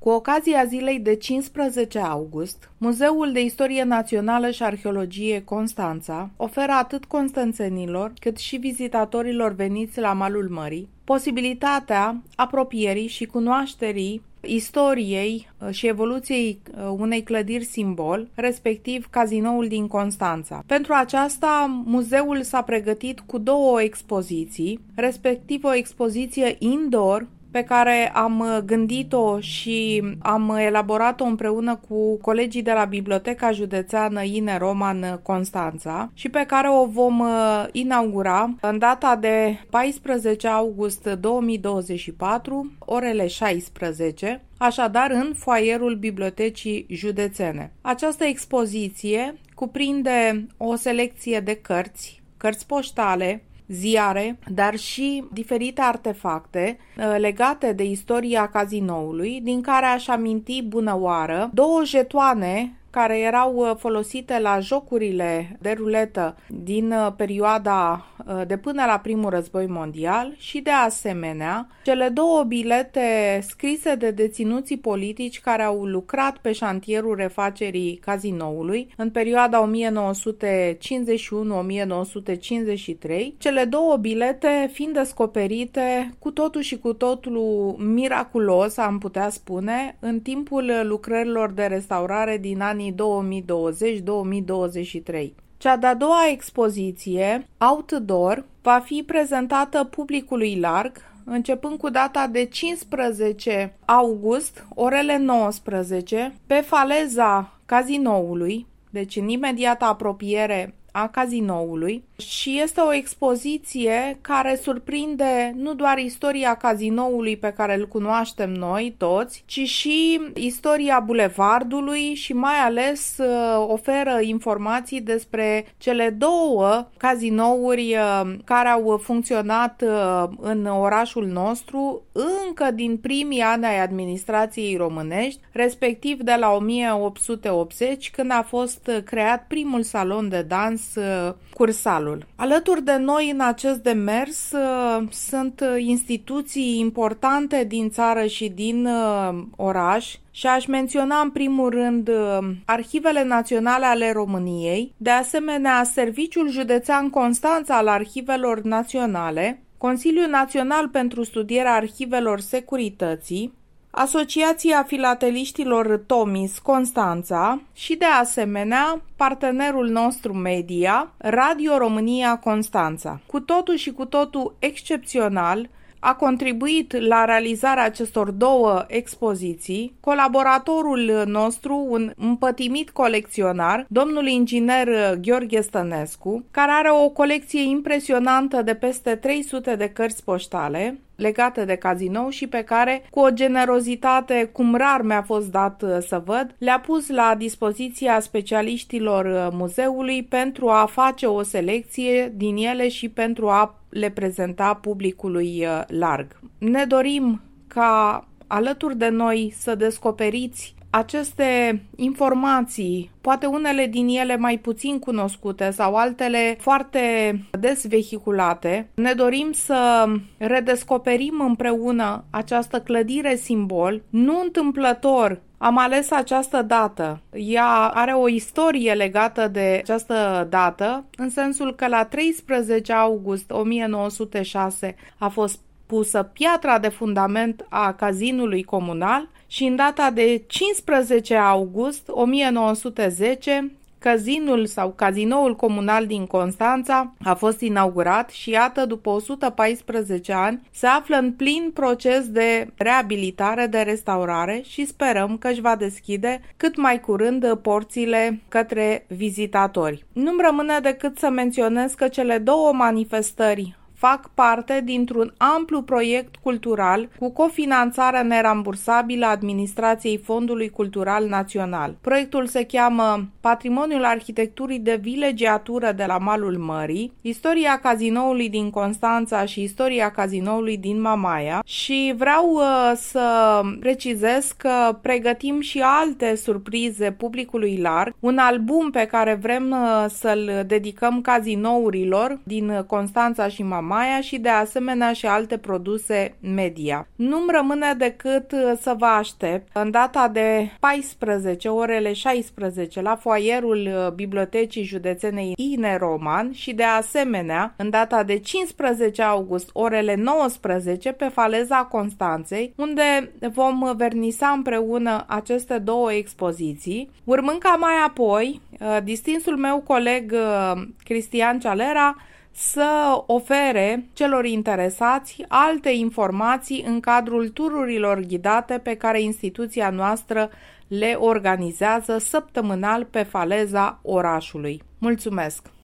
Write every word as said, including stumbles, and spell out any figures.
Cu ocazia zilei de cincisprezece august, Muzeul de Istorie Națională și Arheologie Constanța oferă atât constanțenilor cât și vizitatorilor veniți la malul mării posibilitatea apropierii și cunoașterii istoriei și evoluției unei clădiri simbol, respectiv cazinoul din Constanța. Pentru aceasta, muzeul s-a pregătit cu două expoziții, respectiv o expoziție indoor, pe care am gândit-o și am elaborat-o împreună cu colegii de la Biblioteca Județeană Ine Roman Constanța și pe care o vom inaugura în data de paisprezece august două mii douăzeci și patru, orele șaisprezece, așadar în foaierul Bibliotecii Județene. Această expoziție cuprinde o selecție de cărți, cărți poștale, ziare, dar și diferite artefacte legate de istoria cazinoului, din care aș aminti bunăoară două jetoane care erau folosite la jocurile de ruletă din perioada de până la primul război mondial și, de asemenea, cele două bilete scrise de deținuții politici care au lucrat pe șantierul refacerii cazinoului în perioada o mie nouă sute cincizeci și unu - o mie nouă sute cincizeci și trei, cele două bilete fiind descoperite cu totul și cu totul miraculos, am putea spune, în timpul lucrărilor de restaurare din anii două mii douăzeci - două mii douăzeci și trei. Cea de-a doua expoziție, Outdoor, va fi prezentată publicului larg, începând cu data de cincisprezece august, orele nouăsprezece, pe faleza cazinoului, deci în imediată apropiere a cazinoului, și este o expoziție care surprinde nu doar istoria cazinoului pe care îl cunoaștem noi toți, ci și istoria bulevardului și mai ales oferă informații despre cele două cazinouri care au funcționat în orașul nostru încă din primii ani ai administrației românești, respectiv de la o mie opt sute optzeci, când a fost creat primul salon de dans, Cursalul. Alături de noi în acest demers uh, sunt instituții importante din țară și din uh, oraș și aș menționa în primul rând uh, Arhivele Naționale ale României, de asemenea Serviciul Județean Constanța al Arhivelor Naționale, Consiliul Național pentru Studierea Arhivelor Securității, Asociația Filateliștilor Tomis Constanța și, de asemenea, partenerul nostru media, Radio România Constanța. Cu totul și cu totul excepțional, a contribuit la realizarea acestor două expoziții colaboratorul nostru, un împătimit colecționar, domnul inginer Gheorghe Stănescu, care are o colecție impresionantă de peste trei sute de cărți poștale legate de cazinou și pe care, cu o generozitate cum rar mi-a fost dat să văd, le-a pus la dispoziția specialiștilor muzeului pentru a face o selecție din ele și pentru a le prezenta publicului larg. Ne dorim ca alături de noi să descoperiți aceste informații, poate unele din ele mai puțin cunoscute sau altele foarte des vehiculate. Ne dorim să redescoperim împreună această clădire simbol. Nu întâmplător am ales această dată. Ea are o istorie legată de această dată, în sensul că la treisprezece august o mie nouă sute șase a fost pusă piatra de fundament a cazinului comunal și în data de cincisprezece august o mie nouă sute zece cazinul sau cazinoul comunal din Constanța a fost inaugurat și iată, după o sută paisprezece ani, se află în plin proces de reabilitare, de restaurare și sperăm că își va deschide cât mai curând porțile către vizitatori. Nu-mi rămâne decât să menționez că cele două manifestări fac parte dintr-un amplu proiect cultural cu cofinanțarea nerambursabilă a Administrației Fondului Cultural Național. Proiectul se cheamă Patrimoniul Arhitecturii de Vilegiatură de la Malul Mării, istoria cazinoului din Constanța și istoria cazinoului din Mamaia și vreau uh, să precizez că pregătim și alte surprize publicului larg, un album pe care vrem uh, să-l dedicăm cazinourilor din Constanța și Mamaia, Mamaia și de asemenea și alte produse media. Nu-mi rămâne decât să vă aștept în data de paisprezece, orele șaisprezece, la foaierul Bibliotecii Județenei Ine Roman și de asemenea în data de cincisprezece august, orele nouăsprezece, pe Faleza Constanței, unde vom vernisa împreună aceste două expoziții, urmând ca mai apoi distinsul meu coleg Cristian Cialera să ofere celor interesați alte informații în cadrul tururilor ghidate pe care instituția noastră le organizează săptămânal pe faleza orașului. Mulțumesc!